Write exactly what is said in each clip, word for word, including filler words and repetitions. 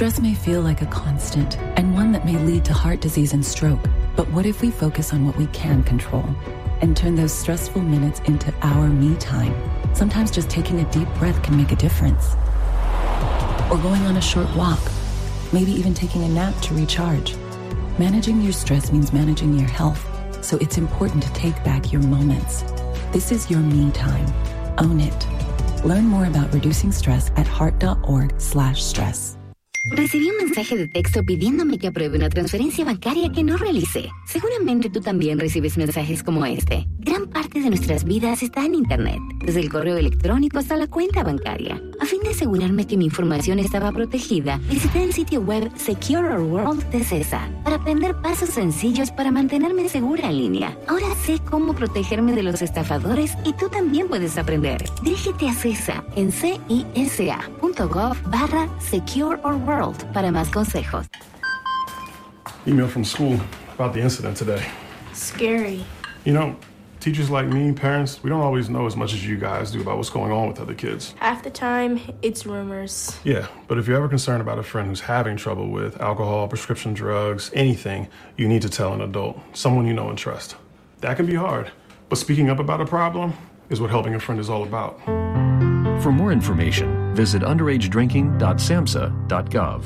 Stress may feel like a constant and one that may lead to heart disease and stroke. But what if we focus on what we can control and turn those stressful minutes into our me time? Sometimes just taking a deep breath can make a difference. Or going on a short walk, maybe even taking a nap to recharge. Managing your stress means managing your health, so it's important to take back your moments. This is your me time. Own it. Learn more about reducing stress at heart.org slash stress. Recibí un mensaje de texto pidiéndome que apruebe una transferencia bancaria que no realicé. Seguramente tú también recibes mensajes como este. Gran parte de nuestras vidas está en Internet, desde el correo electrónico hasta la cuenta bancaria. A fin de asegurarme que mi información estaba protegida, visité el sitio web Secure Our World de CESA para aprender pasos sencillos para mantenerme segura en línea. Ahora sé cómo protegerme de los estafadores y tú también puedes aprender. Dirígete a CESA en cisa.gov barra Secure Our World para más consejos. Email from school about the incident today. Scary. You know, teachers like me, parents, we don't always know as much as you guys do about what's going on with other kids. Half the time, it's rumors. Yeah, but if you're ever concerned about a friend who's having trouble with alcohol, prescription drugs, anything, you need to tell an adult, someone you know and trust. That can be hard, but speaking up about a problem is what helping a friend is all about. For more information, visit underage drinking dot samhsa dot gov.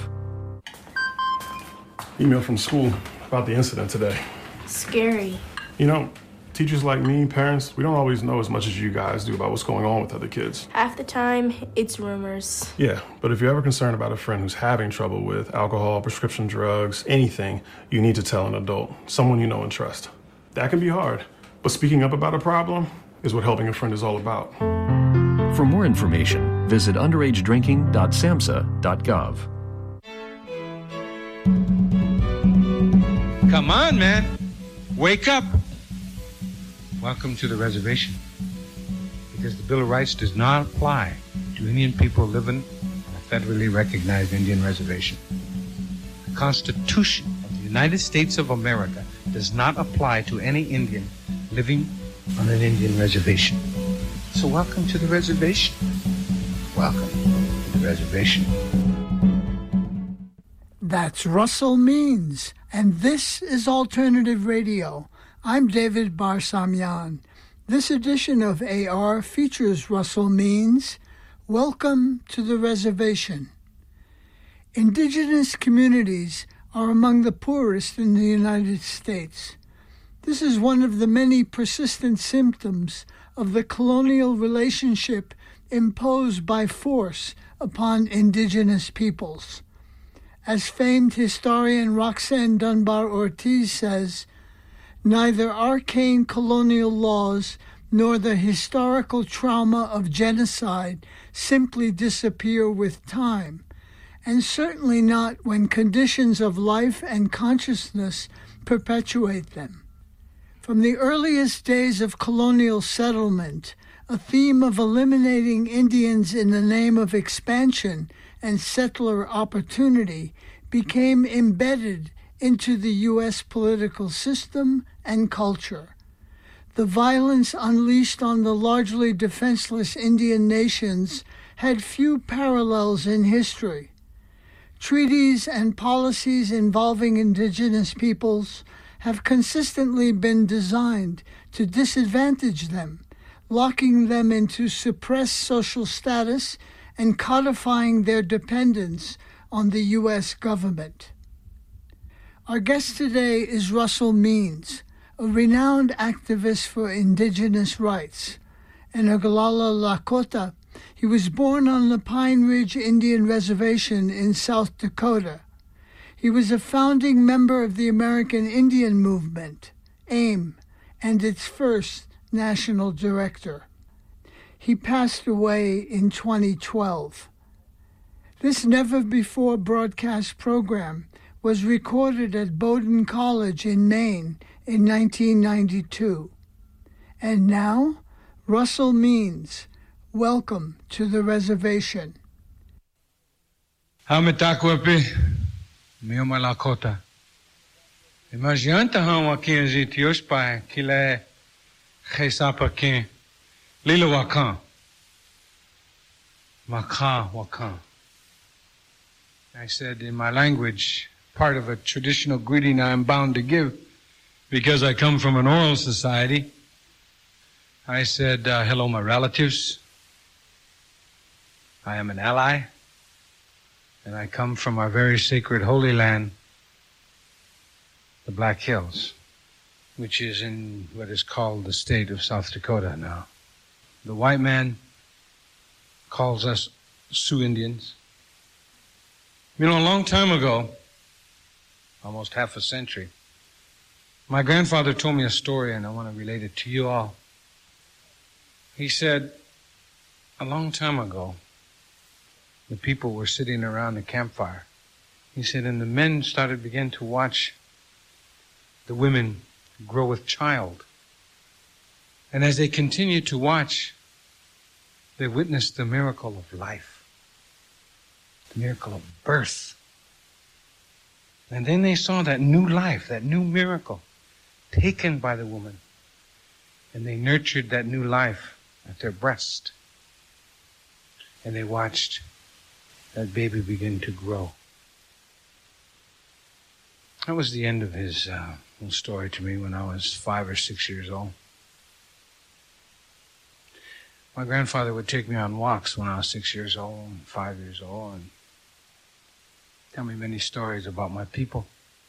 Email from school about the incident today. Scary. You know, teachers like me, parents, we don't always know as much as you guys do about what's going on with other kids. Half the time, it's rumors. Yeah, but if you're ever concerned about a friend who's having trouble with alcohol, prescription drugs, anything, you need to tell an adult, someone you know and trust. That can be hard, but speaking up about a problem is what helping a friend is all about. For more information, visit underage drinking dot samhsa dot gov. Come on, man. Wake up. Welcome to the reservation. Because the Bill of Rights does not apply to Indian people living on a federally recognized Indian reservation. The Constitution of the United States of America does not apply to any Indian living on an Indian reservation. So welcome to the reservation. Welcome to the reservation. That's Russell Means, and this is Alternative Radio. I'm David Barsamian. This edition of A R features Russell Means. Welcome to the reservation. Indigenous communities are among the poorest in the United States. This is one of the many persistent symptoms of the colonial relationship imposed by force upon indigenous peoples. As famed historian Roxanne Dunbar Ortiz says, neither arcane colonial laws nor the historical trauma of genocide simply disappear with time, and certainly not when conditions of life and consciousness perpetuate them. From the earliest days of colonial settlement, a theme of eliminating Indians in the name of expansion and settler opportunity became embedded into the U S political system and culture. The violence unleashed on the largely defenseless Indian nations had few parallels in history. Treaties and policies involving indigenous peoples have consistently been designed to disadvantage them, locking them into suppressed social status and codifying their dependence on the U S government. Our guest today is Russell Means, a renowned activist for indigenous rights. In Oglala Lakota, he was born on the Pine Ridge Indian Reservation in South Dakota. He was a founding member of the American Indian Movement, AIM, and its first national director. He passed away in twenty twelve. This never-before broadcast program was recorded at Bowdoin College in Maine in nineteen ninety-two. And now, Russell Means, welcome to the reservation. Hamitakwapi, Mioma Lakota. Imagenta hama kinzi tiospa kile khesapa kin lilo wakan. Makan wakan. I said in my language, part of a traditional greeting I am bound to give because I come from an oral society. I said, uh, hello, my relatives. I am an ally, and I come from our very sacred holy land, the Black Hills, which is in what is called the state of South Dakota now. The white man calls us Sioux Indians. You know, a long time ago, almost half a century, my grandfather told me a story, and I want to relate it to you all. He said, a long time ago, the people were sitting around the campfire. He said, and the men started begin to watch the women grow with child. And as they continued to watch, they witnessed the miracle of life, the miracle of birth. And then they saw that new life, that new miracle taken by the woman. And they nurtured that new life at their breast. And they watched that baby begin to grow. That was the end of his uh, little story to me when I was five or six years old. My grandfather would take me on walks when I was six years old and five years old and tell me many stories about my people,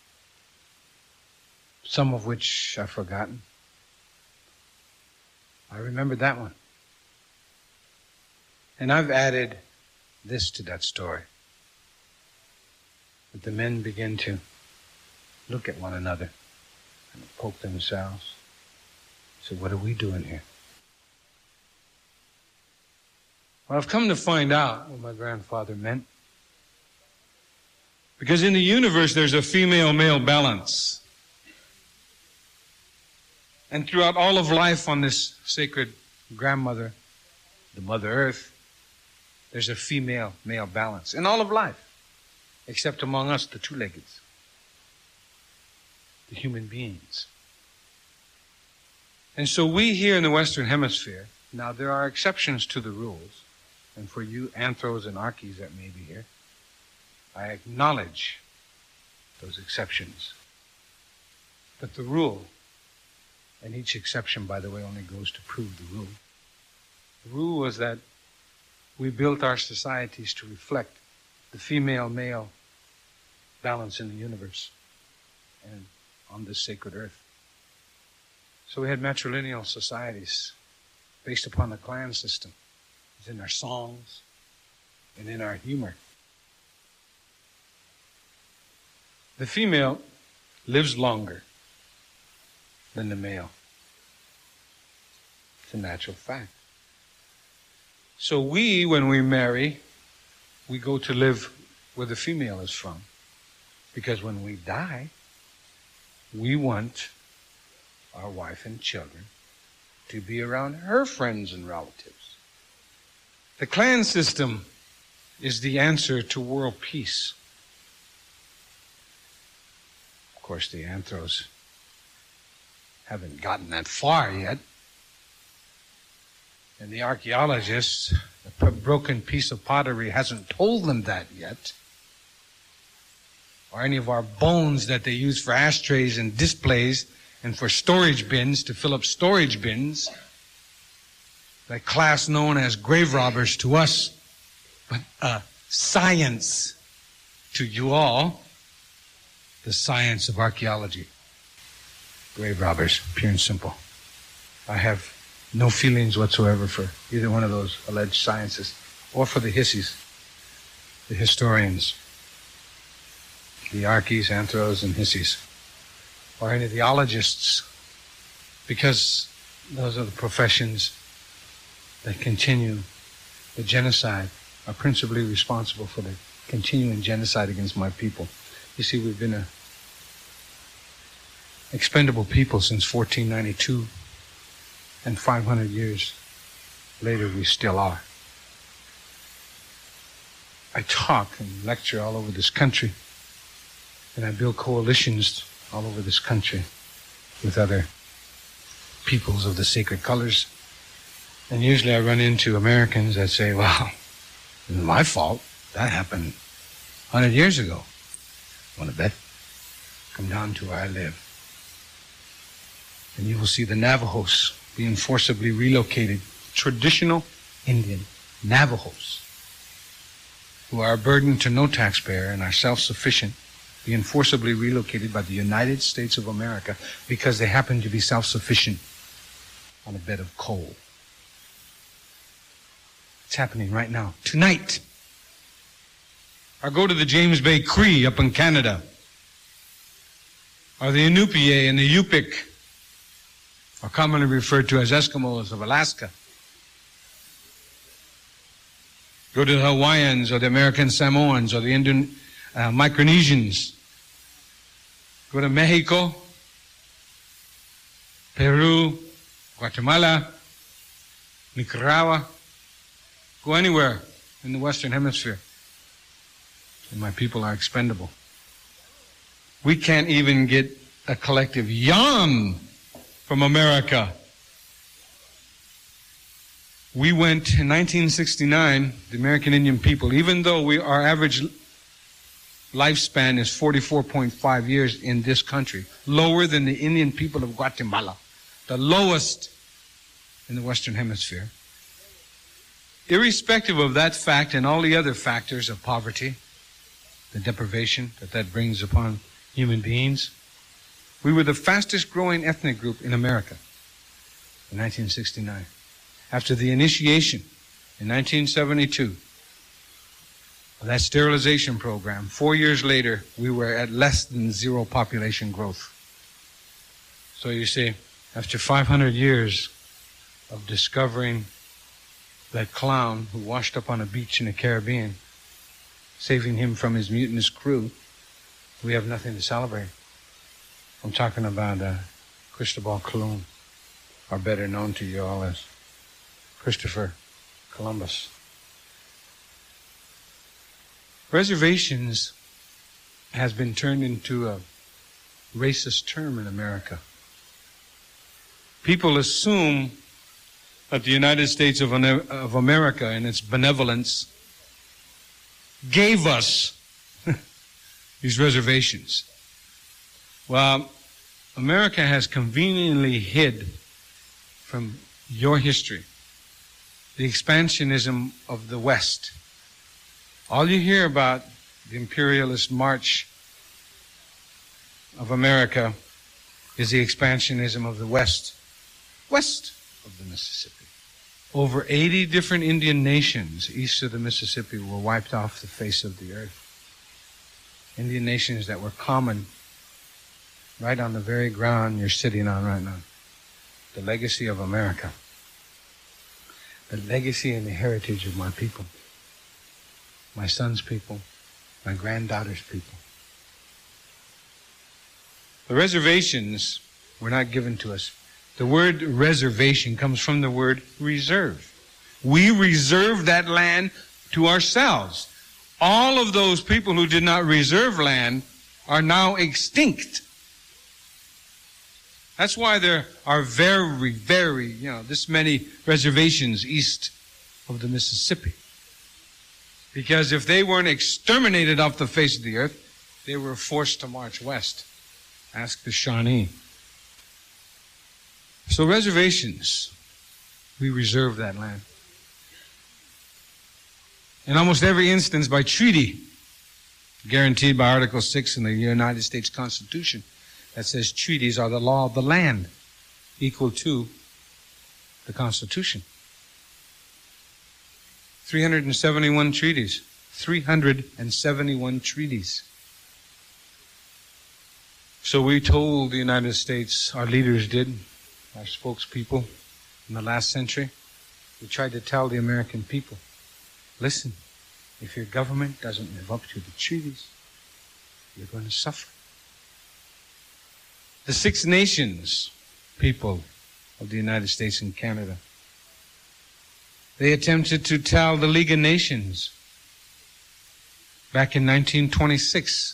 some of which I've forgotten. I remember that one. And I've added this to that story. That the men begin to look at one another and poke themselves. So what are we doing here? Well, I've come to find out what my grandfather meant. Because in the universe, there's a female-male balance. And throughout all of life on this sacred grandmother, the Mother Earth, there's a female-male balance. In all of life, except among us, the two-leggeds, the human beings. And so we here in the Western Hemisphere, now there are exceptions to the rules, and for you anthros and archies that may be here, I acknowledge those exceptions. But the rule, and each exception, by the way, only goes to prove the rule. The rule was that we built our societies to reflect the female-male balance in the universe and on this sacred earth. So we had matrilineal societies based upon the clan system. It's in our songs and in our humor. The female lives longer than the male. It's a natural fact. So we, when we marry, we go to live where the female is from. Because when we die, we want our wife and children to be around her friends and relatives. The clan system is the answer to world peace. Of course, the anthros haven't gotten that far yet. And the archaeologists, the broken piece of pottery hasn't told them that yet. Or any of our bones that they use for ashtrays and displays and for storage bins to fill up storage bins. That class known as grave robbers to us, but uh, science to you all, the science of archaeology. Grave robbers, pure and simple. I have no feelings whatsoever for either one of those alleged sciences, or for the hissies, the historians, the archies, anthros, and hissies, or any of the ologists, because those are the professions that continue the genocide, are principally responsible for the continuing genocide against my people. You see, we've been a expendable people since fourteen ninety-two, and five hundred years later we still are. I talk and lecture all over this country, and I build coalitions all over this country with other peoples of the sacred colors. And usually I run into Americans that say, well, it was my fault. That happened hundred years ago. Want to bet? Come down to where I live. And you will see the Navajos being forcibly relocated. Traditional Indian Navajos, who are a burden to no taxpayer and are self-sufficient, being forcibly relocated by the United States of America because they happen to be self-sufficient on a bed of coal. It's happening right now, tonight. Or go to the James Bay Cree up in Canada, or the Inupiat and the Yupik, are commonly referred to as Eskimos of Alaska. Go to the Hawaiians or the American Samoans or the Indian uh, Micronesians. Go to Mexico, Peru, Guatemala, Nicaragua. Go anywhere in the Western Hemisphere. And my people are expendable. We can't even get a collective yawn from America. We went in nineteen sixty-nine, the American Indian people, even though we, our average lifespan is forty-four point five years in this country, lower than the Indian people of Guatemala, the lowest in the Western Hemisphere. Irrespective of that fact and all the other factors of poverty, the deprivation that that brings upon human beings, we were the fastest growing ethnic group in America in nineteen sixty-nine. After the initiation in nineteen seventy-two of that sterilization program, four years later, we were at less than zero population growth. So you see, after five hundred years of discovering that clown who washed up on a beach in the Caribbean, saving him from his mutinous crew, we have nothing to celebrate. I'm talking about uh, Cristobal Colon, or better known to you all as Christopher Columbus. Reservations has been turned into a racist term in America. People assume that the United States of, of America and its benevolence gave us these reservations. Well, America has conveniently hid from your history the expansionism of the West. All you hear about the imperialist march of America is the expansionism of the West, west of the Mississippi. Over eighty different Indian nations east of the Mississippi were wiped off the face of the earth. Indian nations that were common right on the very ground you're sitting on right now. The legacy of America. The legacy and the heritage of my people. My son's people. My granddaughter's people. The reservations were not given to us. The word reservation comes from the word reserve. We reserve that land to ourselves. All of those people who did not reserve land are now extinct. That's why there are very, very, you know, this many reservations east of the Mississippi. Because if they weren't exterminated off the face of the earth, they were forced to march west. Ask the Shawnee. So reservations, we reserve that land. In almost every instance by treaty, guaranteed by Article six in the United States Constitution, that says treaties are the law of the land, equal to the Constitution. three hundred seventy-one treaties. three hundred seventy-one treaties. So we told the United States, our leaders did, our spokespeople in the last century, we tried to tell the American people, listen, if your government doesn't live up to the treaties, you're going to suffer. The Six Nations people of the United States and Canada, they attempted to tell the League of Nations back in nineteen twenty-six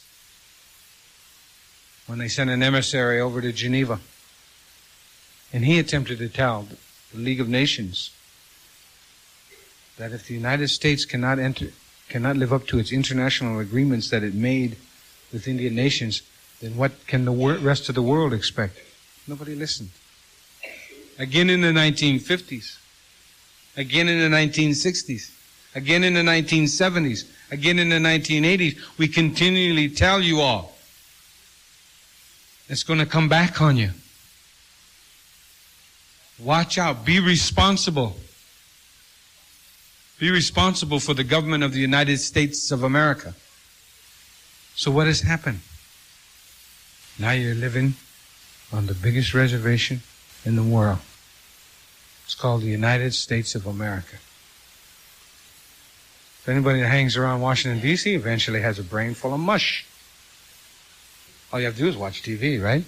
when they sent an emissary over to Geneva. And he attempted to tell the League of Nations that if the United States cannot enter, cannot live up to its international agreements that it made with Indian nations, then what can the wor- rest of the world expect? Nobody listened. Again in the nineteen fifties. Again in the nineteen sixties. Again in the nineteen seventies. Again in the nineteen eighties. We continually tell you all, it's going to come back on you. Watch out. Be responsible. Be responsible for the government of the United States of America. So what has happened? Now you're living on the biggest reservation in the world. It's called the United States of America. If anybody that hangs around Washington, D C eventually has a brain full of mush. All you have to do is watch T V, right?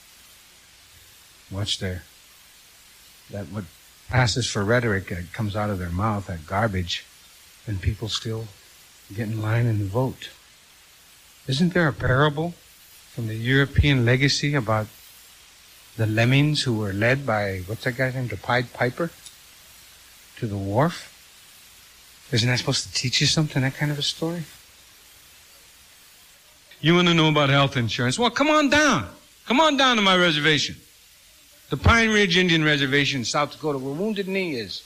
Watch their, that what passes for rhetoric that comes out of their mouth, that garbage, and people still get in line and vote. Isn't there a parable from the European legacy about the lemmings who were led by, what's that guy's name, the Pied Piper, to the wharf? Isn't that supposed to teach you something, that kind of a story? You want to know about health insurance? Well, come on down. Come on down to my reservation. The Pine Ridge Indian Reservation, South Dakota, where Wounded Knee is.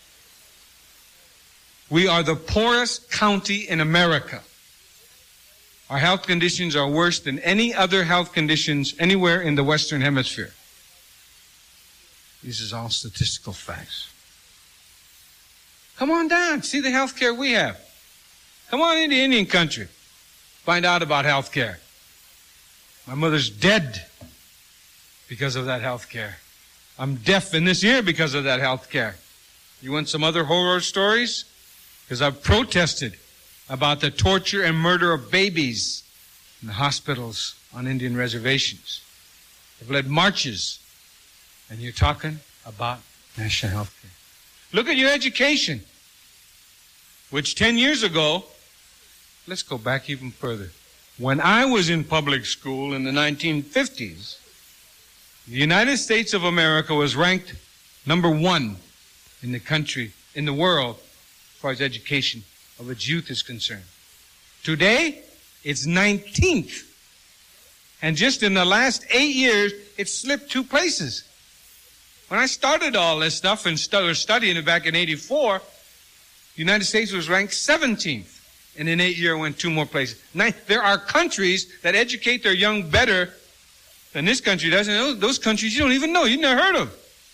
We are the poorest county in America. Our health conditions are worse than any other health conditions anywhere in the Western Hemisphere. These are all statistical facts. Come on down, see the health care we have. Come on into Indian country. Find out about health care. My mother's dead because of that health care. I'm deaf in this ear because of that health care. You want some other horror stories? Because I've protested about the torture and murder of babies in the hospitals on Indian reservations. I've led marches, and you're talking about national health care. Look at your education, which ten years ago, let's go back even further. When I was in public school in the nineteen fifties, the United States of America was ranked number one in the country, in the world, as far as education of its youth is concerned. Today, it's nineteenth. And just in the last eight years, it's slipped two places. When I started all this stuff and started studying it back in eighty-four, the United States was ranked seventeenth. And in eight years, went two more places. Nine, there are countries that educate their young better than this country does. And those, those countries you don't even know, you've never heard of.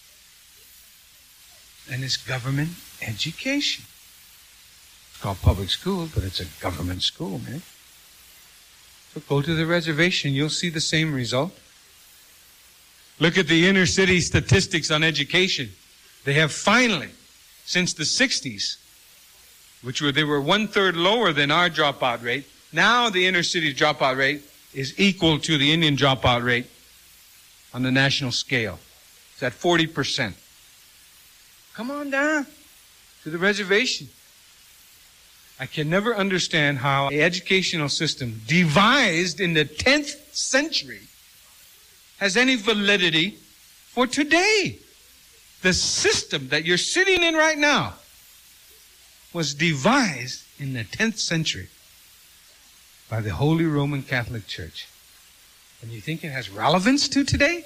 And it's government education. It's called public school, but it's a government school, man. So go to the reservation, you'll see the same result. Look at the inner city statistics on education. They have finally, since the sixties, which were they were one-third lower than our dropout rate, now the inner city dropout rate is equal to the Indian dropout rate on the national scale. It's at forty percent. Come on down to the reservation. I can never understand how an educational system devised in the tenth century has any validity for today. The system that you're sitting in right now was devised in the tenth century by the Holy Roman Catholic Church. And you think it has relevance to today?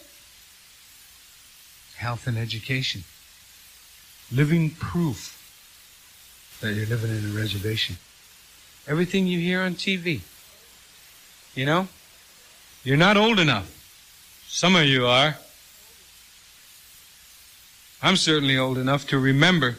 Health and education. Living proof that you're living in a reservation. Everything you hear on T V. You know? You're not old enough. Some of you are. I'm certainly old enough to remember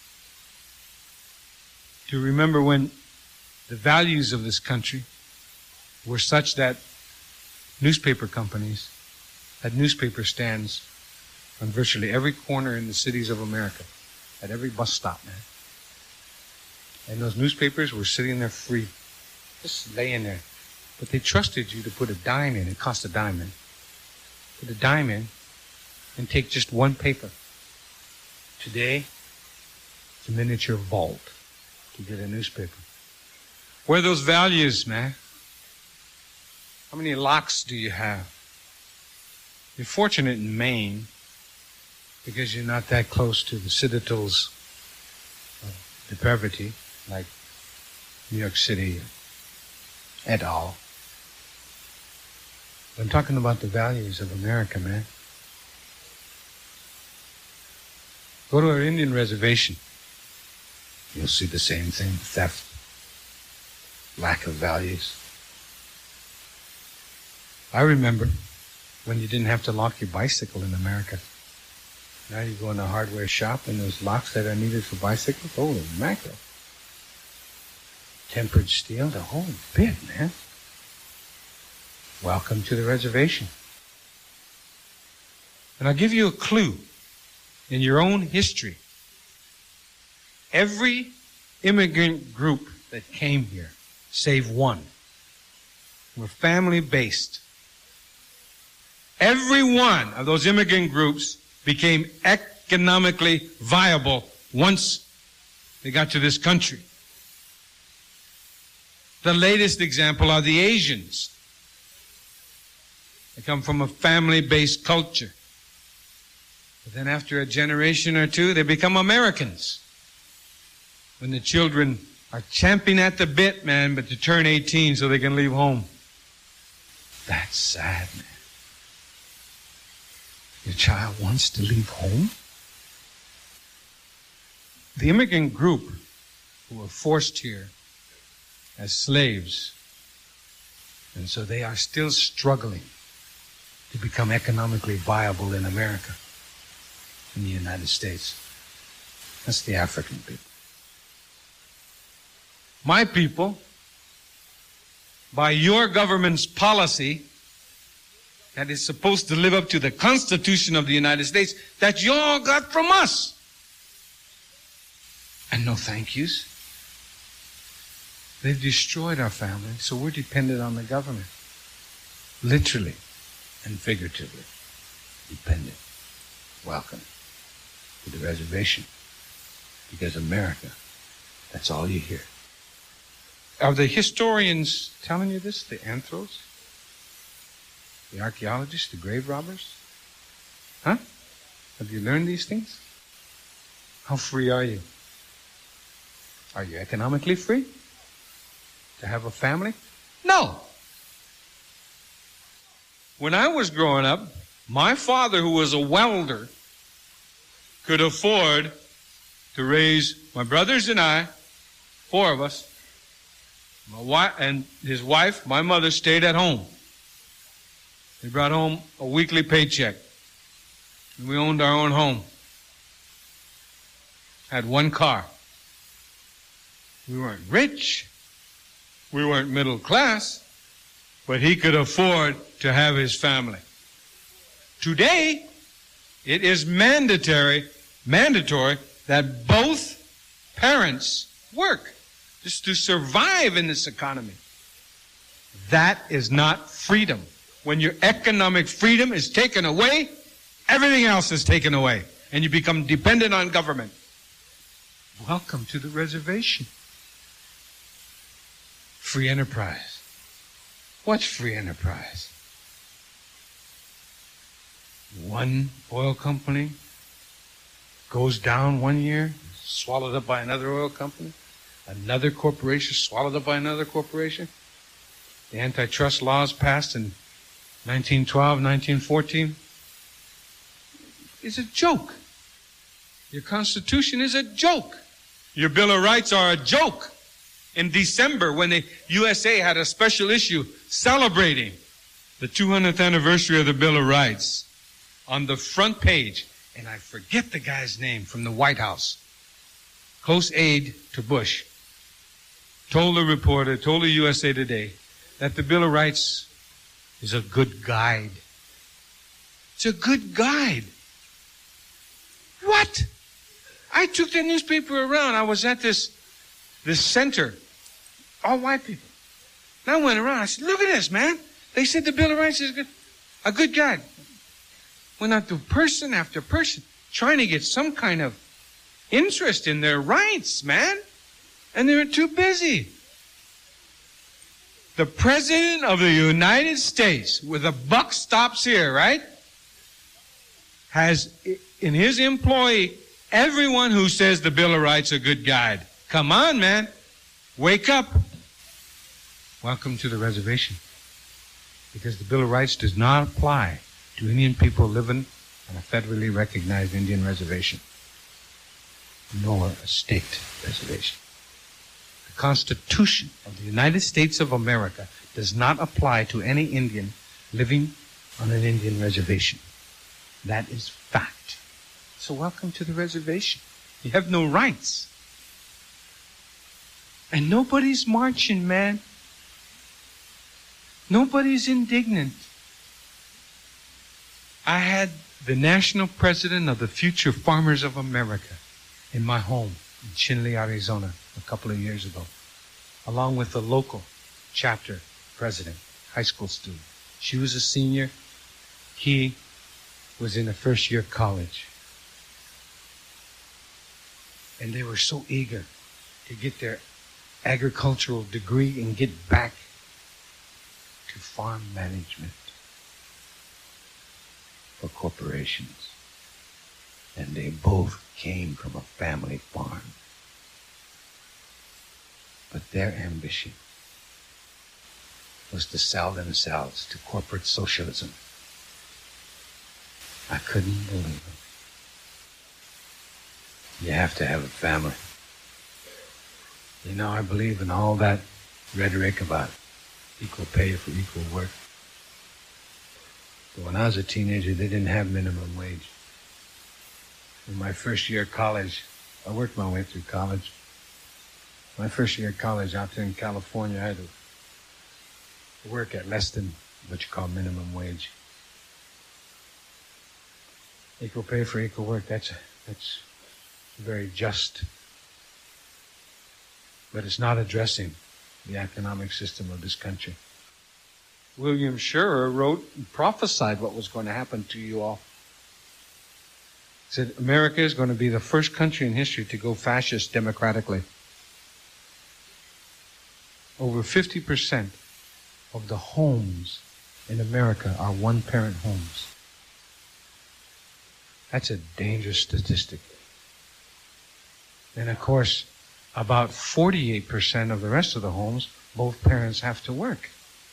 to remember when the values of this country were such that newspaper companies had newspaper stands on virtually every corner in the cities of America, at every bus stop, man. And those newspapers were sitting there free, just laying there. But they trusted you to put a dime in. It cost a dime in. Put a dime in and take just one paper. Today, it's a miniature vault to get a newspaper. Where are those values, man? How many locks do you have? You're fortunate in Maine because you're not that close to the citadels of depravity like New York City, et al. I'm talking about the values of America, man. Go to our Indian reservation. You'll see the same thing: theft, lack of values. I remember when you didn't have to lock your bicycle in America. Now you go in a hardware shop and those locks that are needed for bicycles, holy mackerel. Tempered steel, the whole bit, man. Welcome to the reservation. And I'll give you a clue in your own history. Every immigrant group that came here, save one, were family-based. Every one of those immigrant groups became economically viable once they got to this country. The latest example are the Asians. They come from a family-based culture. But then after a generation or two, they become Americans. When the children are champing at the bit, man, but to turn eighteen so they can leave home. That's sad, man. Your child wants to leave home? The immigrant group who were forced here as slaves, and so they are still struggling to become economically viable in America, in the United States. That's the African people. My people, by your government's policy that is supposed to live up to the Constitution of the United States that you all got from us. And no thank yous. They've destroyed our family, so we're dependent on the government. Literally and figuratively dependent. Welcome to the reservation. Because America, that's all you hear. Are the historians telling you this? The anthros? The archaeologists? The grave robbers? Huh? Have you learned these things? How free are you? Are you economically free? To have a family? No. When I was growing up, my father, who was a welder, could afford to raise my brothers and I, four of us, my wife and his wife, my mother, stayed at home. They brought home a weekly paycheck. And we owned our own home. Had one car. We weren't rich. We weren't middle class. But he could afford to have his family. Today, it is mandatory, mandatory that both parents work just to survive in this economy. That is not freedom. When your economic freedom is taken away, everything else is taken away, and you become dependent on government. Welcome to the reservation. Free enterprise. What's free enterprise? One oil company goes down one year, swallowed up by another oil company. Another corporation swallowed up by another corporation. The antitrust laws passed in nineteen twelve, nineteen fourteen. It's a joke. Your Constitution is a joke. Your Bill of Rights are a joke. In December, when the U S A had a special issue celebrating the two hundredth anniversary of the Bill of Rights, on the front page, and I forget the guy's name from the White House, close aide to Bush, told the reporter, told the U S A Today, that the Bill of Rights is a good guide. It's a good guide. What? I took the newspaper around. I was at this, this center, all white people. And I went around. I said, look at this, man. They said the Bill of Rights is a good, a good guide. Went out to person after person, trying to get some kind of interest in their rights, man. And they were too busy. The President of the United States, where the buck stops here, right, has in his employee everyone who says the Bill of Rights is a good guide. Come on, man. Wake up! Welcome to the reservation. Because the Bill of Rights does not apply to Indian people living on a federally recognized Indian reservation, nor a state reservation. The Constitution of the United States of America does not apply to any Indian living on an Indian reservation. That is fact. So welcome to the reservation. You have no rights. And nobody's marching, man. Nobody's indignant. I had the national president of the Future Farmers of America in my home in Chinle, Arizona, a couple of years ago, along with the local chapter president, high school student. She was a senior. He was in the first year of college. And they were so eager to get their agricultural degree and get back to farm management for corporations. And they both came from a family farm. But their ambition was to sell themselves to corporate socialism. I couldn't believe it. You have to have a family. You know, I believe in all that rhetoric about equal pay for equal work. But when I was a teenager, they didn't have minimum wage. In my first year of college, I worked my way through college. My first year of college out there in California, I had to work at less than what you call minimum wage. Equal pay for equal work, that's, that's very just. But it's not addressing the economic system of this country. William Scherer wrote and prophesied what was going to happen to you all. He said, America is going to be the first country in history to go fascist democratically. Over fifty percent of the homes in America are one-parent homes. That's a dangerous statistic. And of course, about forty-eight percent of the rest of the homes, both parents have to work.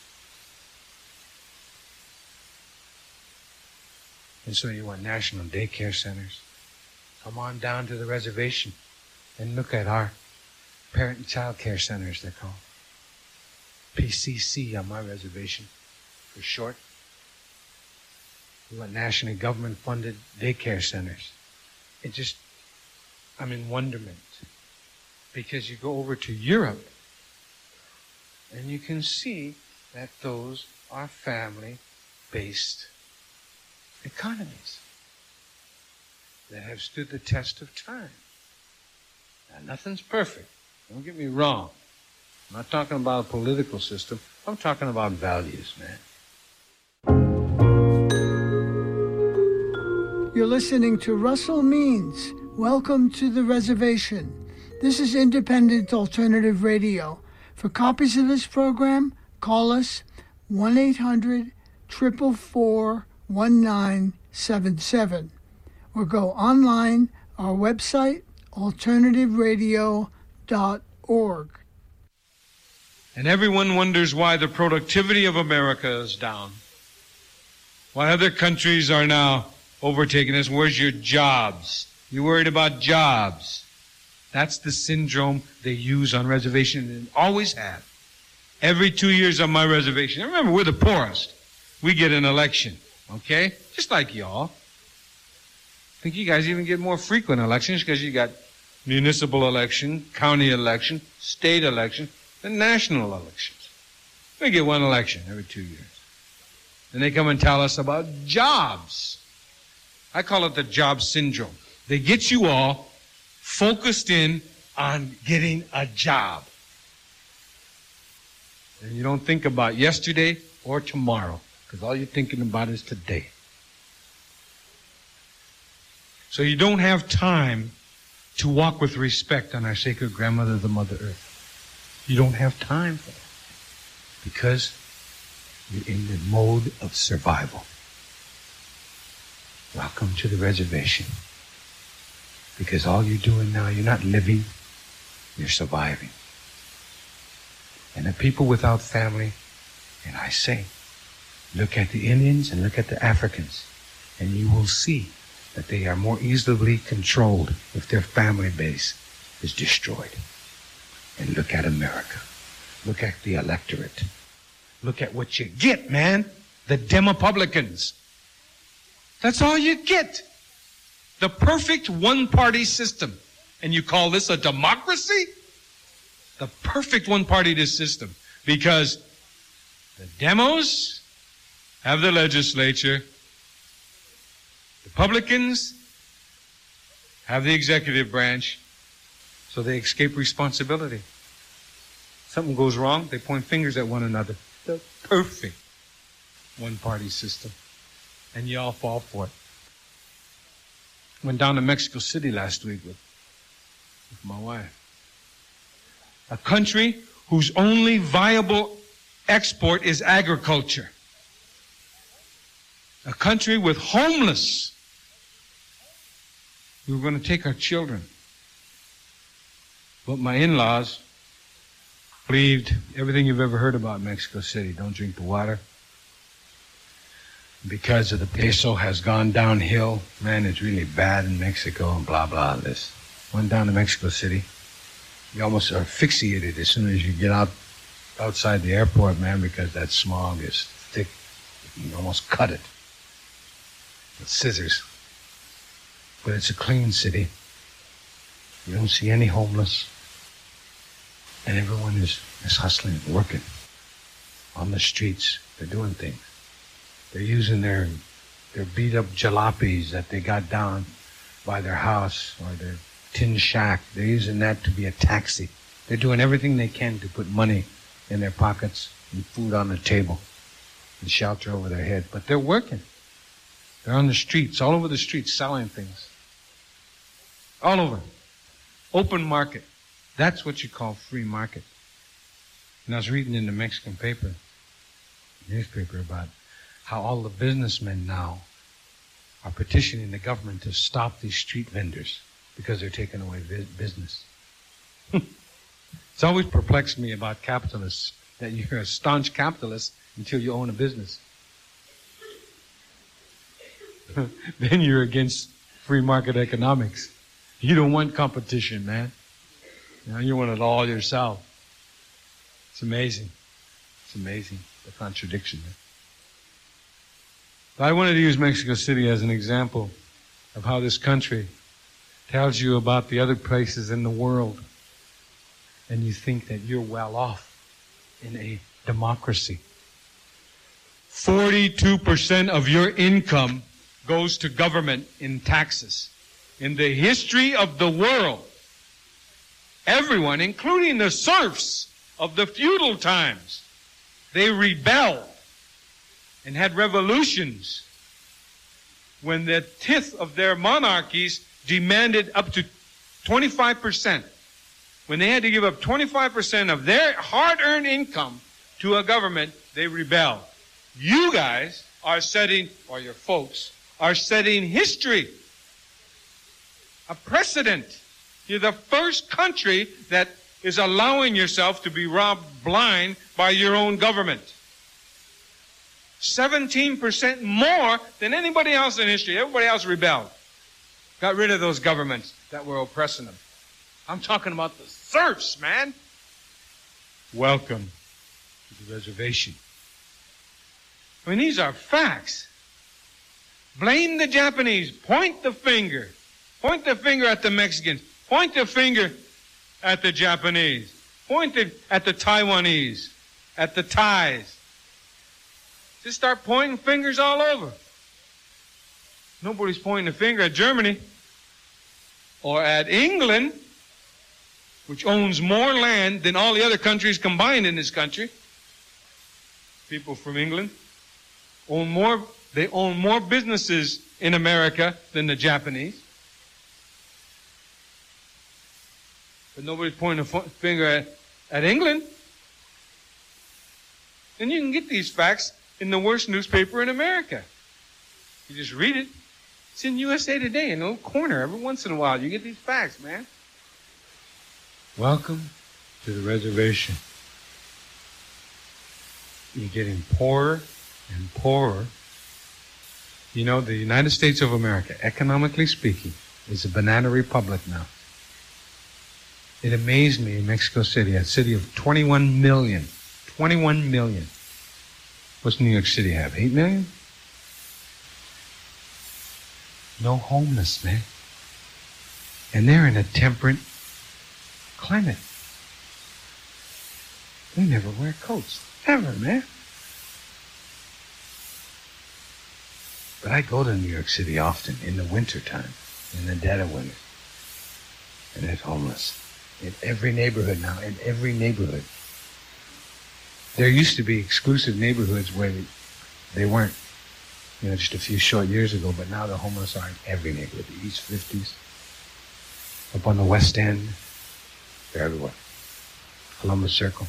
And so you want national daycare centers. Come on down to the reservation and look at our parent and child care centers, they're called. P C C on my reservation, for short. We want nationally government-funded daycare centers. It just, I'm in wonderment. Because you go over to Europe and you can see that those are family-based economies that have stood the test of time. Now, nothing's perfect. Don't get me wrong. I'm not talking about a political system. I'm talking about values, man. You're listening to Russell Means. Welcome to the reservation. This is Independent Alternative Radio. For copies of this program, call us one eight hundred, four four four, one nine seven seven or go online, our website, alternative radio dot org. And everyone wonders why the productivity of America is down. Why other countries are now overtaking us. Where's your jobs? You're worried about jobs. That's the syndrome they use on reservations and always have. Every two years on my reservation. Remember, we're the poorest. We get an election, okay? Just like y'all. I think you guys even get more frequent elections because you got municipal election, county election, state election, and national elections. We get one election every two years. And they come and tell us about jobs. I call it the job syndrome. They get you all focused in on getting a job. And you don't think about yesterday or tomorrow, because all you're thinking about is today. So you don't have time to walk with respect on our sacred grandmother, the Mother Earth. You don't have time for it, because you're in the mode of survival. Welcome to the reservation. Because all you're doing now, you're not living, you're surviving. and a people without family. And I say, look at the Indians and look at the Africans, and you will see that they are more easily controlled if their family base is destroyed. And look at America. Look at the electorate. Look at what you get, man. The Demopublicans. That's all you get. The perfect one-party system. And you call this a democracy? The perfect one-party system. Because the demos have the legislature. Republicans have the executive branch. So they escape responsibility. Something goes wrong, they point fingers at one another. The perfect one-party system. And you all fall for it. Went down to Mexico City last week with, with my wife. A country whose only viable export is agriculture. A country with homeless. We were going to take our children. But my in-laws believed everything you've ever heard about Mexico City. Don't drink the water. Because of the peso has gone downhill. Man, it's really bad in Mexico and blah, blah, this. Went down to Mexico City. You almost are asphyxiated as soon as you get out outside the airport, man, because that smog is thick. You can almost cut it with scissors. But it's a clean city. You don't see any homeless. And everyone is, is hustling, working on the streets. They're doing things. They're using their their beat-up jalopies that they got down by their house or their tin shack. They're using that to be a taxi. They're doing everything they can to put money in their pockets and food on the table and shelter over their head. But they're working. They're on the streets, all over the streets, selling things. All over. Open market. That's what you call free market. And I was reading in the Mexican paper, newspaper, about how all the businessmen now are petitioning the government to stop these street vendors because they're taking away business. It's always perplexed me about capitalists, that you're a staunch capitalist until you own a business. Then you're against free market economics. You don't want competition, man. You know, you want it all yourself. It's amazing. It's amazing, the contradiction there. But I wanted to use Mexico City as an example of how this country tells you about the other places in the world, and you think that you're well off in a democracy. forty-two percent of your income goes to government in taxes. In the history of the world, everyone, including the serfs of the feudal times, they rebelled and had revolutions when the tenth of their monarchies demanded up to twenty-five percent. When they had to give up twenty-five percent of their hard-earned income to a government, they rebelled. You guys are setting, or your folks, are setting history. A precedent. You're the first country that is allowing yourself to be robbed blind by your own government. seventeen percent more than anybody else in history. Everybody else rebelled. Got rid of those governments that were oppressing them. I'm talking about the serfs, man. Welcome to the reservation. I mean, these are facts. Blame the Japanese. Point the finger. Point the finger at the Mexicans. Point the finger at the Japanese. Point it at the Taiwanese, at the Thais. Just start pointing fingers all over. Nobody's pointing a finger at Germany or at England, which owns more land than all the other countries combined in this country. People from England own more, they own more businesses in America than the Japanese. But nobody's pointing a finger at, at England. And you can get these facts in the worst newspaper in America. You just read it. It's in U S A Today in a little corner. Every once in a while, you get these facts, man. Welcome to the reservation. you're getting poorer and poorer. You know, the United States of America, economically speaking, is a banana republic now. It amazed me in Mexico City, a city of twenty-one million. twenty-one million. What's New York City have? eight million? No homeless, man. And they're in a temperate climate. They never wear coats. Ever, man. But I go to New York City often in the wintertime, in the dead of winter. And it's homeless. In every neighborhood now, in every neighborhood. There used to be exclusive neighborhoods where they weren't, you know, just a few short years ago, but now the homeless are in every neighborhood. The East fifties, up on the West End, they're everywhere. Columbus Circle.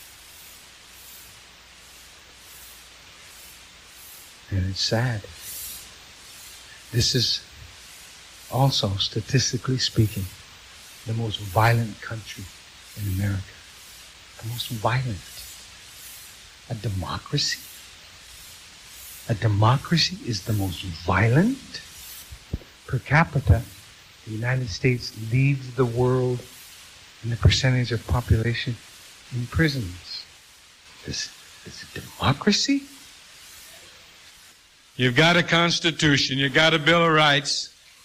And it's sad. This is also, statistically speaking, the most violent country in America. The most violent. A democracy? A democracy is the most violent? Per capita, the United States leads the world in the percentage of population in prisons. This is a democracy? You've got a constitution, you've got a Bill of Rights.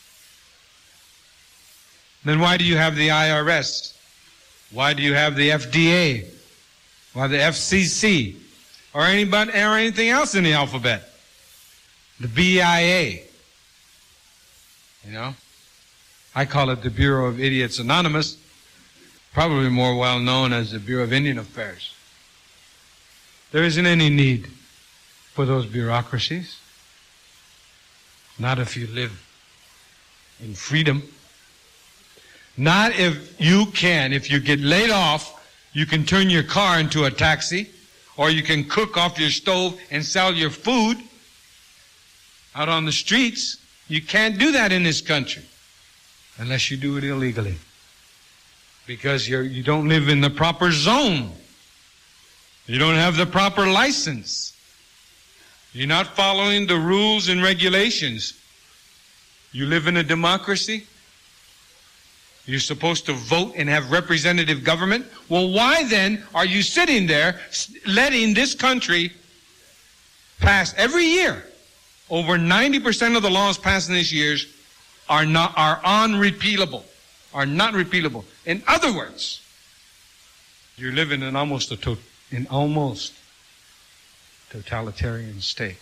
Then why do you have the I R S? Why do you have the F D A? Why the F C C? Or anybody or anything else in the alphabet? The B I A. You know? I call it the Bureau of Idiots Anonymous, probably more well known as the Bureau of Indian Affairs. There isn't any need for those bureaucracies. Not if you live in freedom. Not if you can, if you get laid off, you can turn your car into a taxi, or you can cook off your stove and sell your food out on the streets. You can't do that in this country unless you do it illegally, because you're, you don't live in the proper zone. You don't have the proper license. You're not following the rules and regulations. You live in a democracy. You're supposed to vote and have representative government. Well, why then are you sitting there letting this country pass every year? Over ninety percent of the laws passed in these years are not are unrepealable, are not repealable. In other words, you're living in almost a to, in almost totalitarian state.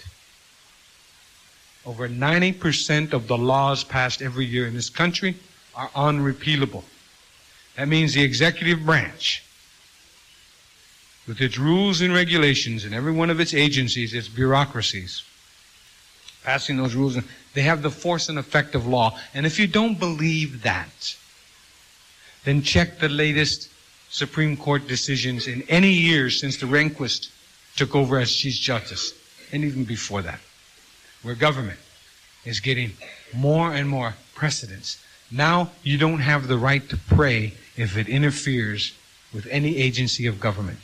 Over ninety percent of the laws passed every year in this country are unrepealable. That means the executive branch, with its rules and regulations and every one of its agencies, its bureaucracies, passing those rules, they have the force and effect of law. And if you don't believe that, then check the latest Supreme Court decisions in any years since the Rehnquist took over as Chief Justice, and even before that, where government is getting more and more precedence. Now you don't have the right to pray if it interferes with any agency of government.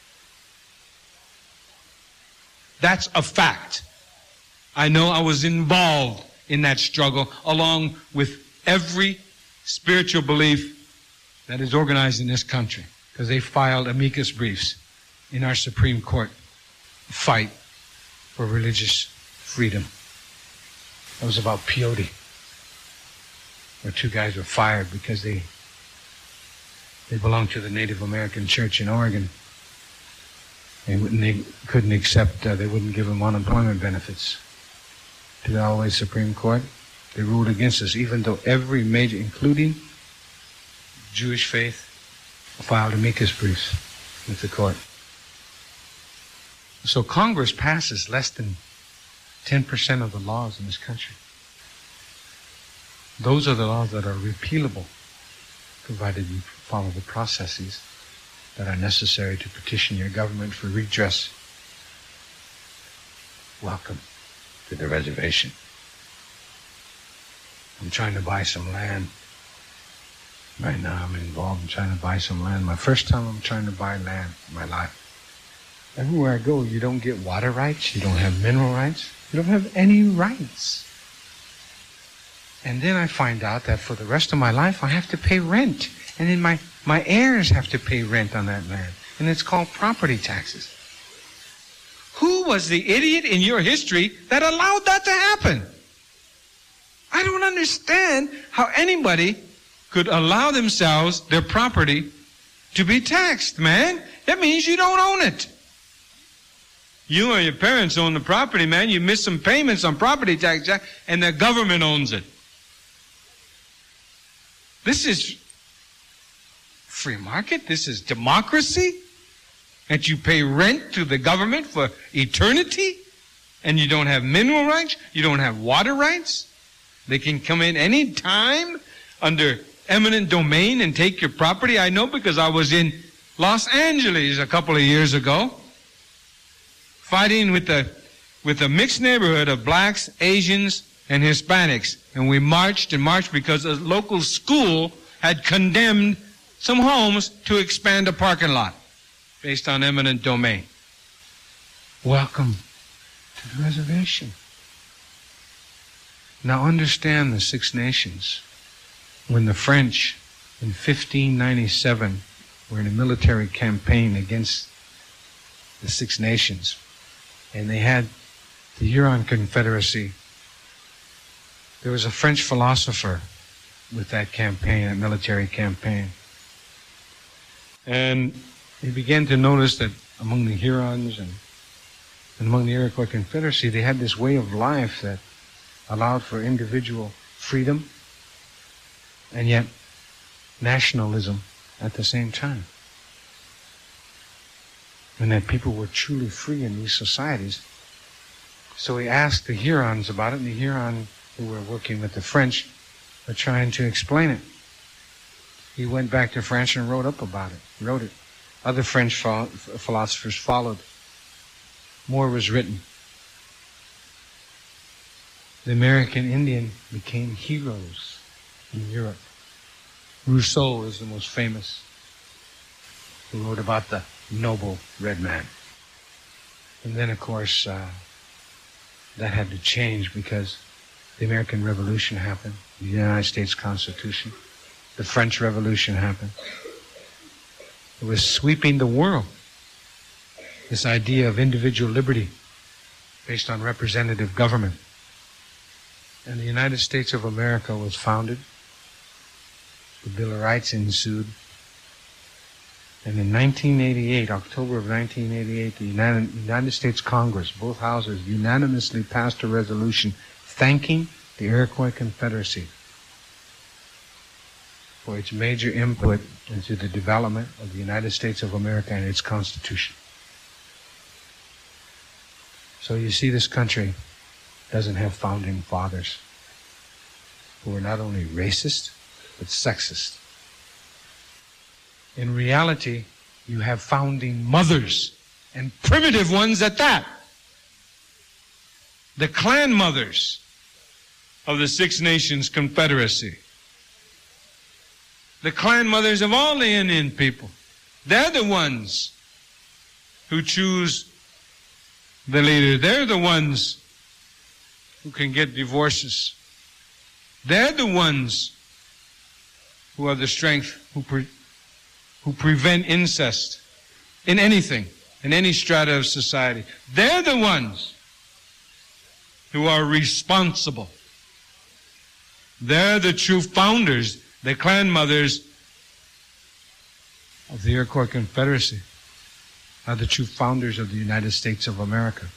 That's a fact. I know I was involved in that struggle along with every spiritual belief that is organized in this country, because they filed amicus briefs in our Supreme Court fight for religious freedom. That was about peyote, where two guys were fired because they they belonged to the Native American Church in Oregon. They wouldn't, they couldn't accept, uh, they wouldn't give them unemployment benefits. To the Always Supreme Court, they ruled against us, even though every major, including Jewish faith, filed amicus briefs with the court. So Congress passes less than ten percent of the laws in this country. Those are the laws that are repealable, provided you follow the processes that are necessary to petition your government for redress. Welcome to the reservation. I'm trying to buy some land. Right now I'm involved in trying to buy some land. My first time I'm trying to buy land in my life. everywhere I go, you don't get water rights, you don't have mineral rights, you don't have any rights. And then I find out that for the rest of my life, I have to pay rent. And then my, my heirs have to pay rent on that land. And it's called property taxes. Who was the idiot in your history that allowed that to happen? I don't understand how anybody could allow themselves, their property, to be taxed, man. That means you don't own it. You or your parents own the property, man. You miss some payments on property tax, and the government owns it. This is free market. This is democracy. And you pay rent to the government for eternity, and you don't have mineral rights, you don't have water rights. They can come in any time under eminent domain and take your property. I know because I was in Los Angeles a couple of years ago, fighting with the with a mixed neighborhood of blacks, Asians, and Hispanics. And we marched and marched because a local school had condemned some homes to expand a parking lot based on eminent domain. Welcome to the reservation. Now understand the Six Nations. When the French in fifteen ninety-seven were in a military campaign against the Six Nations, and they had the Huron Confederacy, there was a French philosopher with that campaign, that military campaign. And he began to notice that among the Hurons and, and among the Iroquois Confederacy, they had this way of life that allowed for individual freedom and yet nationalism at the same time. And that people were truly free in these societies. So he asked the Hurons about it, and the Hurons who were working with the French were trying to explain it. He went back to France and wrote up about it, wrote it. Other French ph- philosophers followed. More was written. The American Indian became heroes in Europe. Rousseau is the most famous, who wrote about the noble red man. And then, of course, uh, that had to change because the American Revolution happened, the United States Constitution, the French Revolution happened. It was sweeping the world. This idea of individual liberty based on representative government. And the United States of America was founded. The Bill of Rights ensued. And in nineteen eighty-eight, October of nineteen eighty-eight, the United, United States Congress, both houses, unanimously passed a resolution thanking the Iroquois Confederacy for its major input into the development of the United States of America and its Constitution. So you see, this country doesn't have founding fathers who were not only racist, but sexist. In reality, you have founding mothers, and primitive ones at that. The clan mothers of the Six Nations Confederacy. The clan mothers of all the Indian people. They're the ones who choose the leader. They're the ones who can get divorces. They're the ones who have the strength, who, pre- who prevent incest in anything, in any strata of society. They're the ones who are responsible. They're the true founders, the clan mothers of the Iroquois Confederacy, are the true founders of the United States of America.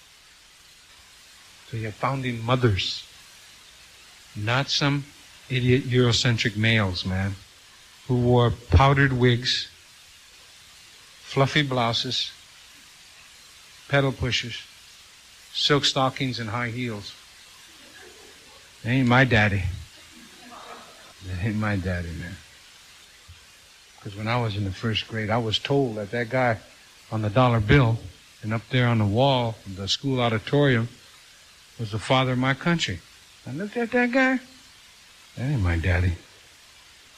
So you have founding mothers, not some idiot Eurocentric males, man, who wore powdered wigs, fluffy blouses, pedal pushers, silk stockings, and high heels. That ain't my daddy. That ain't my daddy, man. Because when I was in the first grade, I was told that that guy on the dollar bill and up there on the wall of the school auditorium was the father of my country. I looked at that guy. That ain't my daddy.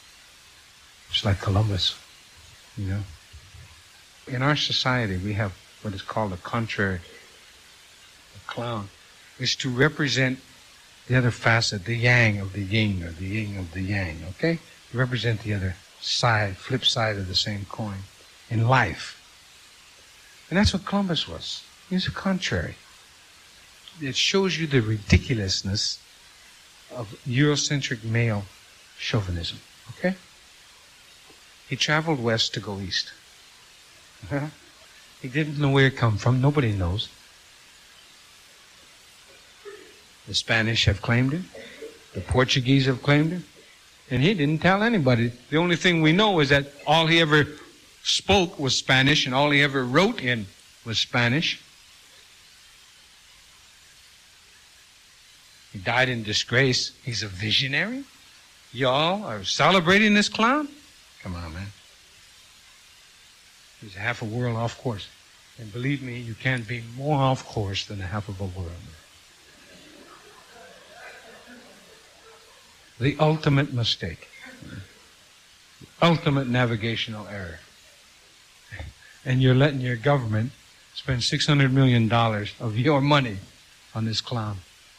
Just like Columbus, you know. In our society, we have what is called a contrary, a clown, is to represent the other facet, the yang of the yin, or the yin of the yang, okay? To represent the other side, flip side of the same coin in life. And that's what Columbus was. He was a contrary. It shows you the ridiculousness of Eurocentric male chauvinism, okay? He traveled west to go east. He didn't know where it come from. Nobody knows. The Spanish have claimed him. The Portuguese have claimed him. And he didn't tell anybody. The only thing we know is that all he ever spoke was Spanish, and all he ever wrote in was Spanish. He died in disgrace. He's a visionary? Y'all are celebrating this clown? Come on, man. He's a half a world off course. And believe me, you can't be more off course than a half of a world. The ultimate mistake. The ultimate navigational error. And you're letting your government spend six hundred million dollars of your money on this clown.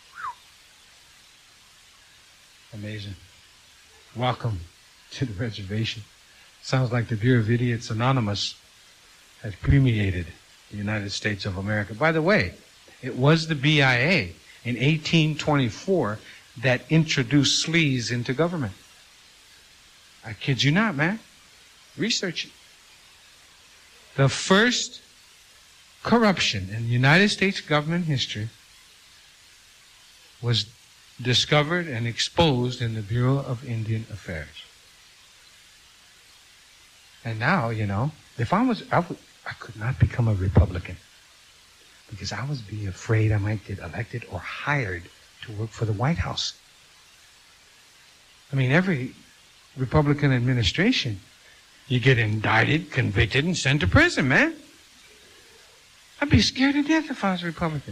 Whew. Amazing. Welcome to the reservation. Sounds like the Bureau of Idiots Anonymous has permeated the United States of America. By the way, it was the B I A in eighteen twenty-four that introduced sleaze into government. I kid you not, man. Research it. The first corruption in United States government history was discovered and exposed in the Bureau of Indian Affairs. And now, you know, if I was, I, would, I could not become a Republican because I was being afraid I might get elected or hired to work for the White House. I mean, every Republican administration, you get indicted, convicted, and sent to prison, man. I'd be scared to death if I was a Republican.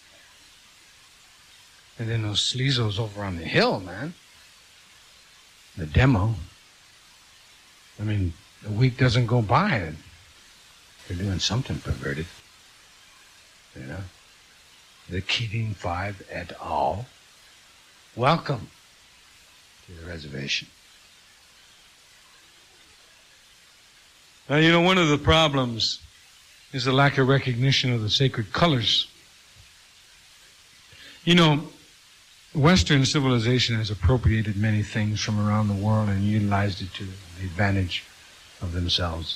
And then those sleazos over on the Hill, man. The demo. I mean, a week doesn't go by and they're doing something perverted. You know? The Keating Five et al. Welcome to the reservation. Now, you know, one of the problems is the lack of recognition of the sacred colors. You know, Western civilization has appropriated many things from around the world and utilized it to the advantage of themselves.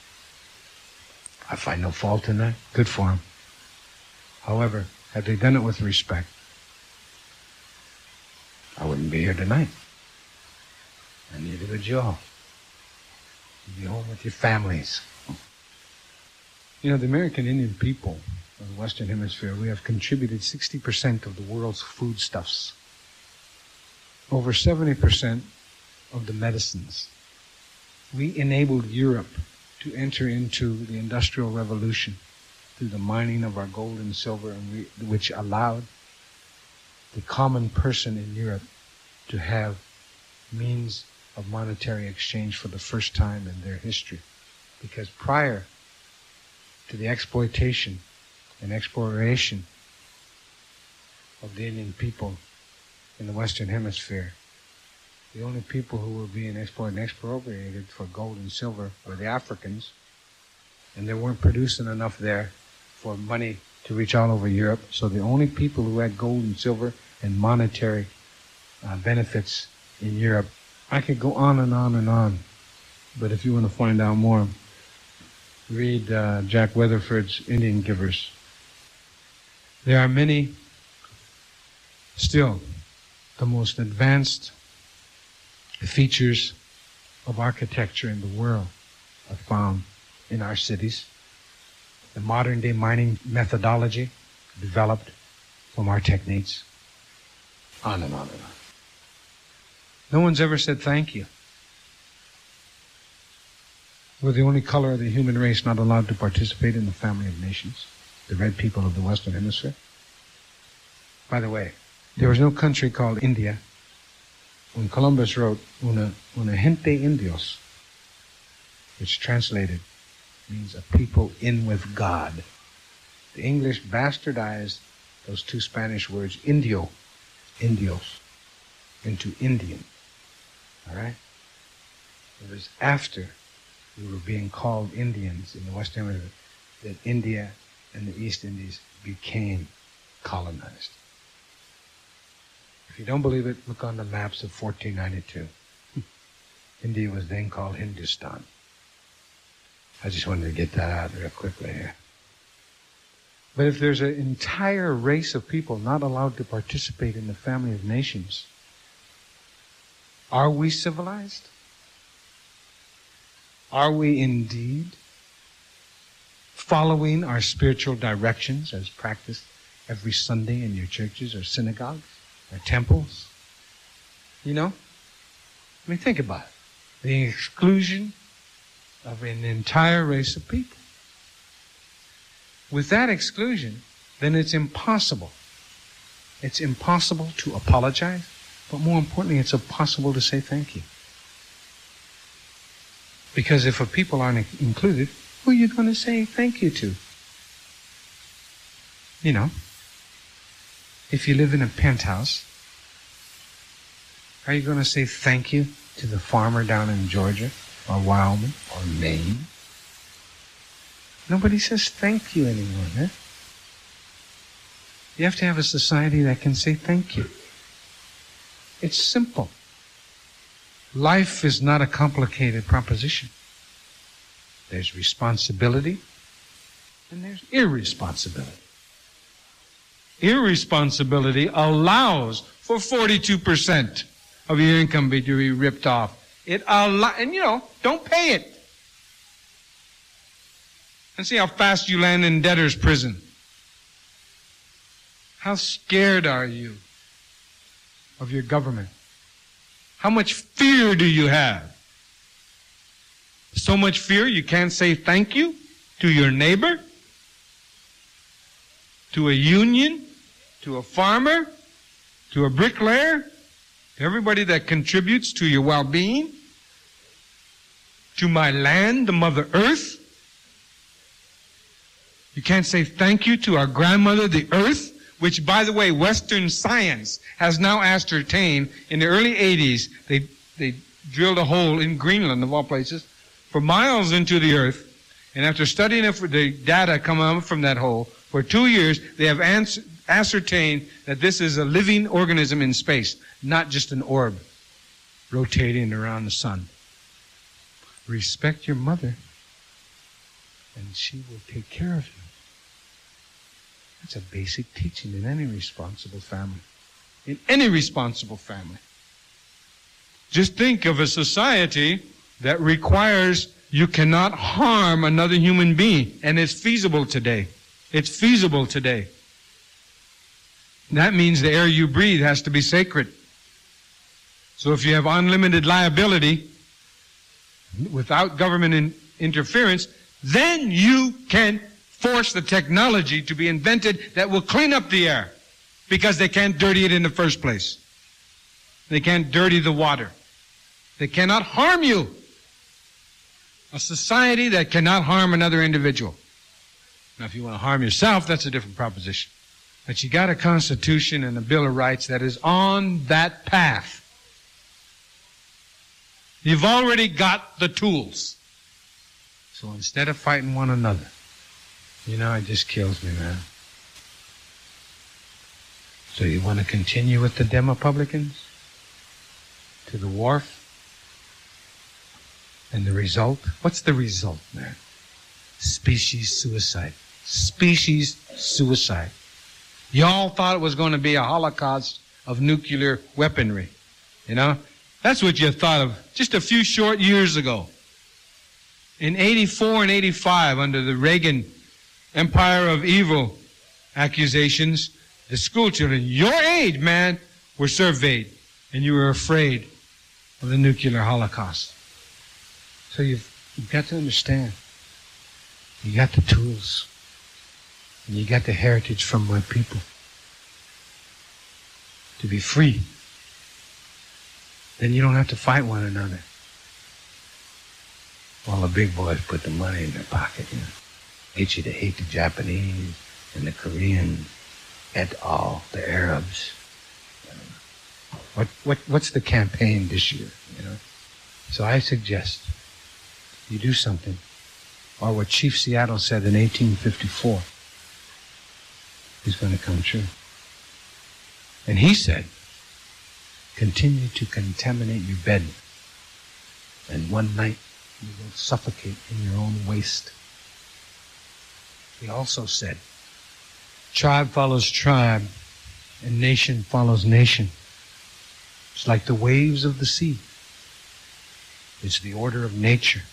I find no fault in that. Good for them. However, had they done it with respect, I wouldn't be here tonight. And neither would you all. You'd be home with your families. You know, the American Indian people of the Western Hemisphere, we have contributed sixty percent of the world's foodstuffs. Over seventy percent of the medicines. We enabled Europe to enter into the Industrial Revolution through the mining of our gold and silver, and we, which allowed the common person in Europe to have means of monetary exchange for the first time in their history. Because prior to the exploitation and exploration of the Indian people in the Western Hemisphere, the only people who were being exploited and expropriated for gold and silver were the Africans, and they weren't producing enough there for money to reach all over Europe. So the only people who had gold and silver and monetary uh, benefits in Europe, I could go on and on and on, but if you want to find out more, read uh, Jack Weatherford's Indian Givers. There are many, still, the most advanced features of architecture in the world are found in our cities. The modern day mining methodology developed from our techniques. On and on and on. No one's ever said thank you. We're the only color of the human race not allowed to participate in the family of nations, the red people of the Western Hemisphere. By the way, there was no country called India when Columbus wrote Una, una gente indios, which translated means a people in with God. The English bastardized those two Spanish words, indio, indios, into Indian. All right? It was after we were being called Indians in the Western Hemisphere that India and the East Indies became colonized. If you don't believe it, look on the maps of fourteen ninety-two. India was then called Hindustan. I just wanted to get that out real quickly here. But if there's an entire race of people not allowed to participate in the family of nations, are we civilized? Are we indeed following our spiritual directions as practiced every Sunday in your churches or synagogues or temples? You know? I mean, think about it. The exclusion of an entire race of people. With that exclusion, then it's impossible. It's impossible to apologize, but more importantly, it's impossible to say thank you. Because if a people aren't included, who are you going to say thank you to? You know, if you live in a penthouse, are you going to say thank you to the farmer down in Georgia or Wyoming or Maine? Nobody says thank you anymore, eh? You have to have a society that can say thank you. It's simple. Life is not a complicated proposition. There's responsibility and there's irresponsibility. Irresponsibility allows for forty-two percent of your income to be ripped off. It allow, and you know, don't pay it. And see how fast you land in debtor's prison. How scared are you of your government? How much fear do you have? So much fear you can't say thank you to your neighbor, to a union, to a farmer, to a bricklayer, to everybody that contributes to your well-being, to my land, the Mother Earth. You can't say thank you to our grandmother, the Earth, which, by the way, Western science has now ascertained. In the early eighties, they, they drilled a hole in Greenland, of all places, for miles into the Earth. And after studying it for the data coming up from that hole, for two years, they have ans- ascertained that this is a living organism in space, not just an orb rotating around the sun. Respect your mother, and she will take care of you. That's a basic teaching in any responsible family. In any responsible family. Just think of a society that requires you cannot harm another human being. And it's feasible today. It's feasible today. That means the air you breathe has to be sacred. So if you have unlimited liability without government in interference, then you can force the technology to be invented that will clean up the air, because they can't dirty it in the first place. They can't dirty the water. They cannot harm you. A society that cannot harm another individual. Now, if you want to harm yourself, that's a different proposition. But you got a Constitution and a Bill of Rights that is on that path. You've already got the tools. So instead of fighting one another, you know, it just kills me, man. So you want to continue with the Demopublicans? To the wharf? And the result? What's the result, man? Species suicide. Species suicide. Y'all thought it was going to be a holocaust of nuclear weaponry. You know? That's what you thought of just a few short years ago. In eighty-four and eighty-five, under the Reagan Empire of Evil accusations, the school children, your age, man, were surveyed, and you were afraid of the nuclear holocaust. So you've, you've got to understand, you got the tools, and you got the heritage from my people to be free. Then you don't have to fight one another. All the big boys put the money in their pocket, you know. Get you to hate the Japanese and the Koreans, et al., the Arabs. What what what's the campaign this year, you know? So I suggest you do something, or what Chief Seattle said in eighteen fifty-four is going to come true. And he said, continue to contaminate your bed, and one night you will suffocate in your own waste. He also said, tribe follows tribe, and nation follows nation. It's like the waves of the sea. It's the order of nature.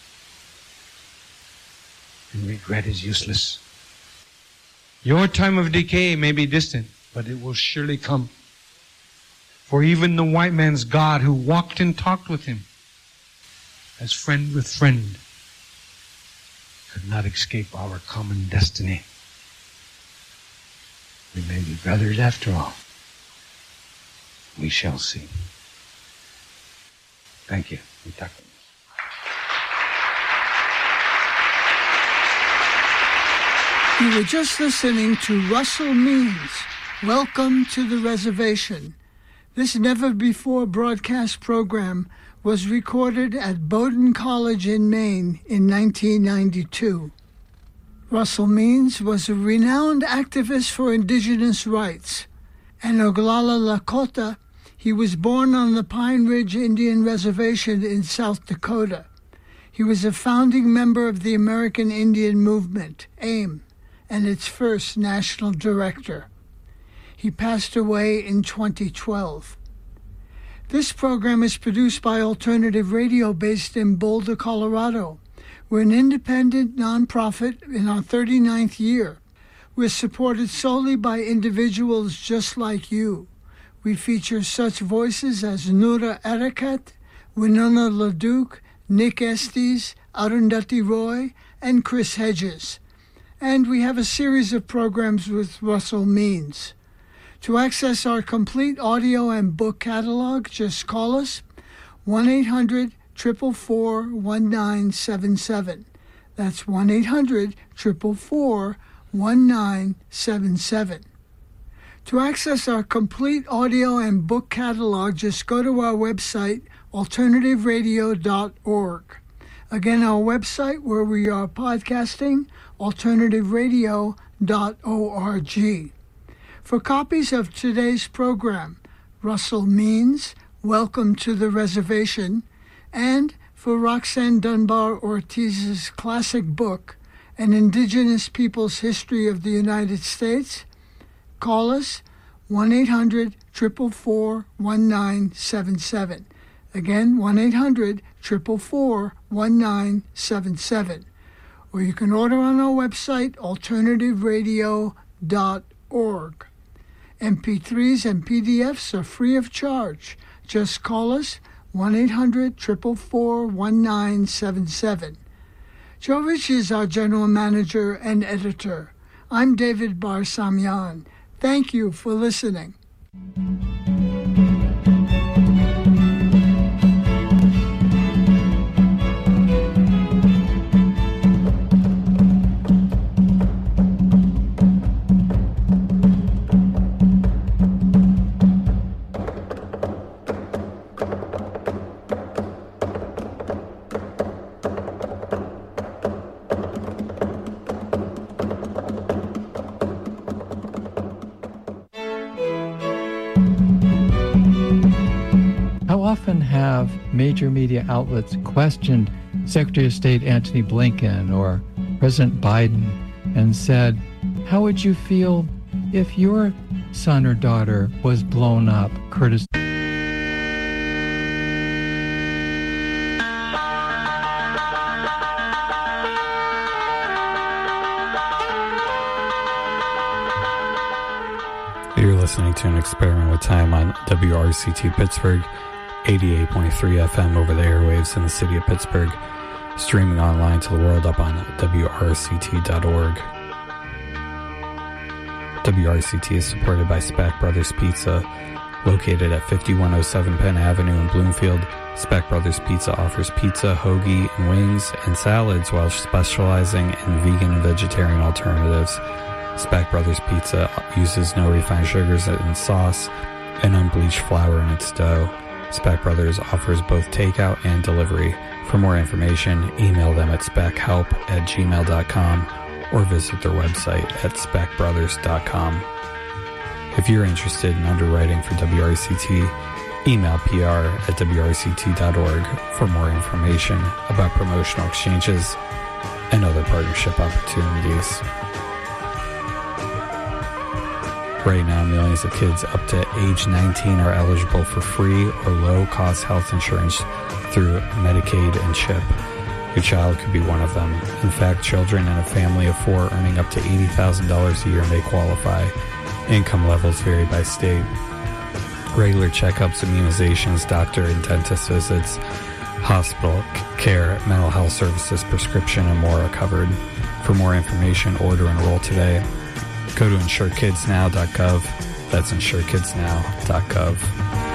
And regret is useless. Your time of decay may be distant, but it will surely come. For even the white man's God who walked and talked with him, as friend with friend, could not escape our common destiny. We may be brothers after all. We shall see. Thank you. We talk. You were just listening to Russell Means, Welcome to the Reservation. This never-before broadcast program was recorded at Bowdoin College in Maine in nineteen ninety-two. Russell Means was a renowned activist for indigenous rights. An Oglala Lakota, he was born on the Pine Ridge Indian Reservation in South Dakota. He was a founding member of the American Indian Movement, AIM, and its first national director. He passed away in twenty twelve. This program is produced by Alternative Radio based in Boulder, Colorado. We're an independent nonprofit in our thirty-ninth year. We're supported solely by individuals just like you. We feature such voices as Nura Erakat, Winona LaDuke, Nick Estes, Arundhati Roy, and Chris Hedges. And we have a series of programs with Russell Means. To access our complete audio and book catalog, just call us one eight hundred, four four four, one nine seven seven. That's one eight hundred, four four four, one nine seven seven. To access our complete audio and book catalog, just go to our website, alternative radio dot org. Again, our website where we are podcasting, alternative radio dot org. For copies of today's program, Russell Means, Welcome to the Reservation, and for Roxanne Dunbar Ortiz's classic book, An Indigenous People's History of the United States, call us one eight hundred, four four four, one nine seven seven. Again, one eight hundred, four four four, one nine seven seven. Or you can order on our website, alternative radio dot org. M P threes and P D Fs are free of charge. Just call us one eight hundred, four four four, one nine seven seven. Joe Rich is our general manager and editor. I'm David Barsamian. Thank you for listening. Often have major media outlets questioned Secretary of State Antony Blinken or President Biden and said, how would you feel if your son or daughter was blown up, Curtis? You're listening to an experiment with time on W R C T Pittsburgh, eighty-eight point three F M over the airwaves in the city of Pittsburgh, streaming online to the world up on W R C T dot org. W R C T is supported by Spack Brothers Pizza, located at fifty-one oh seven Penn Avenue in Bloomfield, Speck Brothers Pizza offers pizza, hoagie, and wings, and salads while specializing in vegan and vegetarian alternatives. Speck Brothers Pizza uses no refined sugars in sauce and unbleached flour in its dough. Speck Brothers offers both takeout and delivery. For more information, email them at speckhelp at gmail dot com or visit their website at speck brothers dot com. If you're interested in underwriting for W R C T, email P R at W R C T dot org for more information about promotional exchanges and other partnership opportunities. Right now, millions of kids up to age nineteen are eligible for free or low-cost health insurance through Medicaid and CHIP. Your child could be one of them. In fact, children in a family of four earning up to eighty thousand dollars a year may qualify. Income levels vary by state. Regular checkups, immunizations, doctor and dentist visits, hospital care, mental health services, prescription, and more are covered. For more information or to enroll today, go to insure kids now dot gov. That's insure kids now dot gov.